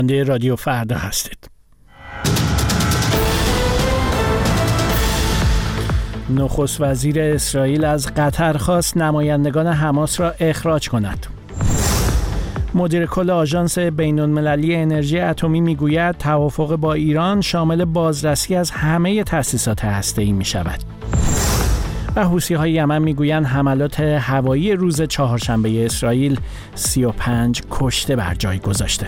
رادیو فردا هستید. نخست وزیر اسرائیل از قطر خواست نمایندگان حماس را اخراج کند. مدیر کل آژانس بین‌المللی انرژی اتمی میگوید توافق با ایران شامل بازرسی از همه تأسیسات هسته‌ای می‌شود. و حوثی‌های یمن میگویند حملات هوایی روز چهارشنبه اسرائیل 35 کشته بر جای گذاشته.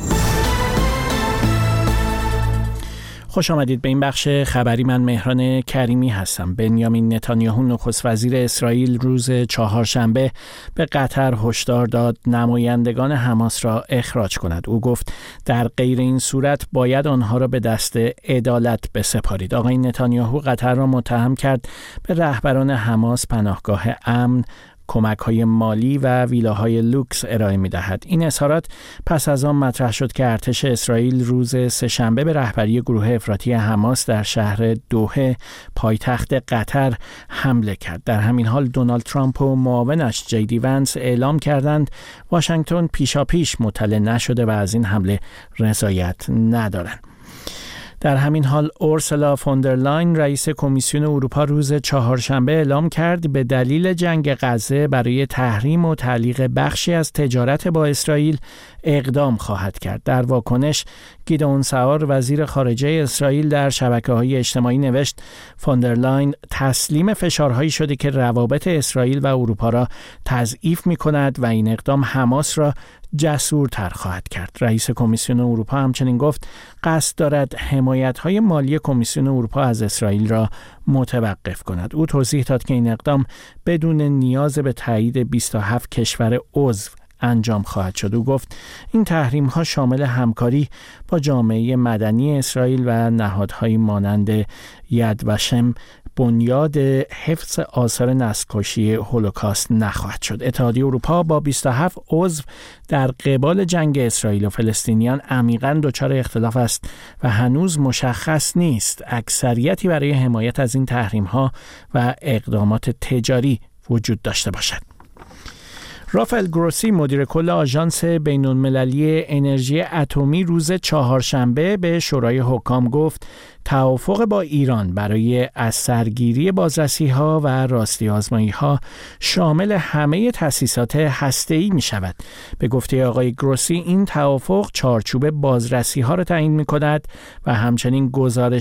خوش آمدید به این بخش خبری. من مهران کریمی هستم. بنیامین نتانیاهو نخست وزیر اسرائیل روز چهارشنبه به قطر هشدار داد نمایندگان حماس را اخراج کند. او گفت در غیر این صورت باید آنها را به دست عدالت بسپارید. آقای نتانیاهو قطر را متهم کرد به رهبران حماس پناهگاه امن، کمک‌های مالی و ویلاهای لوکس ارائه می‌دهد. این اظهارات پس از آن مطرح شد که ارتش اسرائیل روز سه‌شنبه به رهبری گروه افراطی حماس در شهر دوحه پایتخت قطر حمله کرد. در همین حال دونالد ترامپ و معاونش جی دی ونس اعلام کردند واشنگتن پیشاپیش مطلع نشده و از این حمله رضایت ندارند. در همین حال اورسولا فوندرلاین رئیس کمیسیون اروپا روز چهارشنبه اعلام کرد به دلیل جنگ غزه برای تحریم و تعلیق بخشی از تجارت با اسرائیل اقدام خواهد کرد. در واکنش گیدئون سعار وزیر خارجه اسرائیل در شبکه‌های اجتماعی نوشت فوندرلاین تسلیم فشارهایی شده که روابط اسرائیل و اروپا را تضعیف می‌کند و این اقدام حماس را جسورتر خواهد کرد. رئیس کمیسیون اروپا همچنین گفت قصد دارد حمایت‌های مالی کمیسیون اروپا از اسرائیل را متوقف کند. او توضیح داد که این اقدام بدون نیاز به تایید 27 کشور عضو انجام خواهد شد. او گفت این تحریم‌ها شامل همکاری با جامعه مدنی اسرائیل و نهادهای مانند ید وشم بنیاد حفظ آثار نسل‌کشی هولوکاست نخواهد شد. اتحادیه اروپا با 27 عضو در قبال جنگ اسرائیل و فلسطینیان عمیقاً دچار اختلاف است و هنوز مشخص نیست اکثریتی برای حمایت از این تحریم‌ها و اقدامات تجاری وجود داشته باشد. رافائل گروسی مدیر کل آژانس بین‌المللی انرژی اتمی روز چهارشنبه به شورای حکام گفت توافق با ایران برای از سرگیری بازرسی‌ها و راستی آزمایی‌ها شامل همه تأسیسات هسته‌ای می‌شود. به گفته آقای گروسی این توافق چارچوب بازرسی‌ها را تعیین می‌کند و همچنین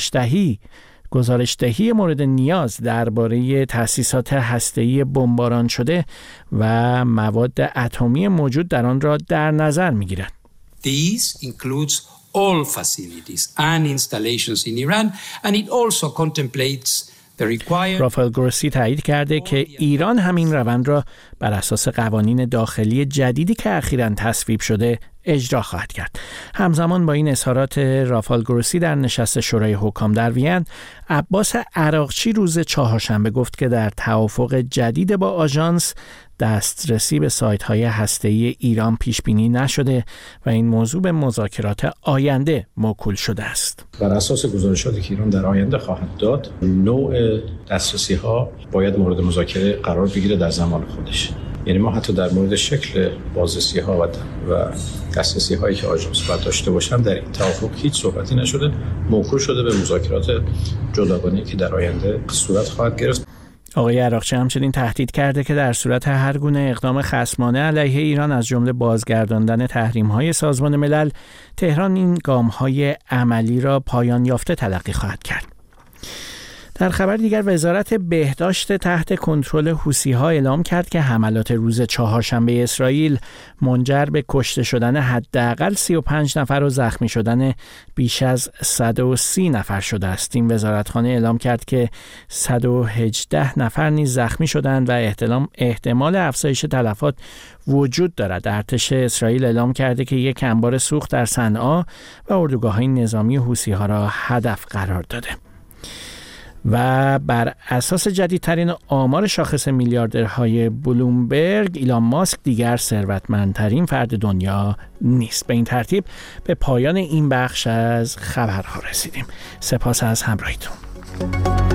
گزارش‌دهی مورد نیاز درباره تأسیسات هسته‌ای بمباران شده و مواد اتمی موجود در آن را در نظر می‌گیرد. This includes all facilities and installations in Iran and it also contemplates رافائل گروسی تایید کرده که ایران همین روند را بر اساس قوانین داخلی جدیدی که اخیراً تصویب شده اجرا خواهد کرد. همزمان با این اظهارات رافائل گروسی در نشست شورای حکام در وین، عباس عراقچی روز چهارشنبه گفت که در توافق جدید با آژانس دسترسی به سایت‌های هسته‌ای ایران پیش بینی نشده و این موضوع به مذاکرات آینده موکول شده است. بر اساس گزارشاتی که ایران در آینده خواهد داد، نوع دسترسی‌ها باید مورد مذاکره قرار بگیره در زمان خودش. یعنی ما حتی در مورد شکل بازرسی‌ها و دسترسی‌هایی که آژانس باید داشته باشن در این توافق هیچ صحبتی نشده، موکول شده به مذاکرات جداگانه‌ای که در آینده صورت خواهد گرفت. آقای عراقچی همچنین تهدید کرده که در صورت هر گونه اقدام خصمانه علیه ایران از جمله بازگرداندن تحریم‌های سازمان ملل، تهران این گام‌های عملی را پایان یافته تلقی خواهد کرد. در خبر دیگر وزارت بهداشت تحت کنترل حوثی‌ها اعلام کرد که حملات روز چهارشنبه اسرائیل منجر به کشته شدن حداقل 35 نفر و زخمی شدن بیش از 130 نفر شده است. این وزارتخانه اعلام کرد که 118 نفر نیز زخمی شدند و احتمال افزایش تلفات وجود دارد. ارتش اسرائیل اعلام کرده که یک انبار سوخت در صنعا و اردوگاه‌های نظامی حوثی‌ها را هدف قرار داده. و بر اساس جدیدترین آمار شاخص میلیاردرهای بلومبرگ، ایلان ماسک دیگر ثروتمندترین فرد دنیا نیست. به این ترتیب به پایان این بخش از خبرها رسیدیم. سپاس از همراهیتون.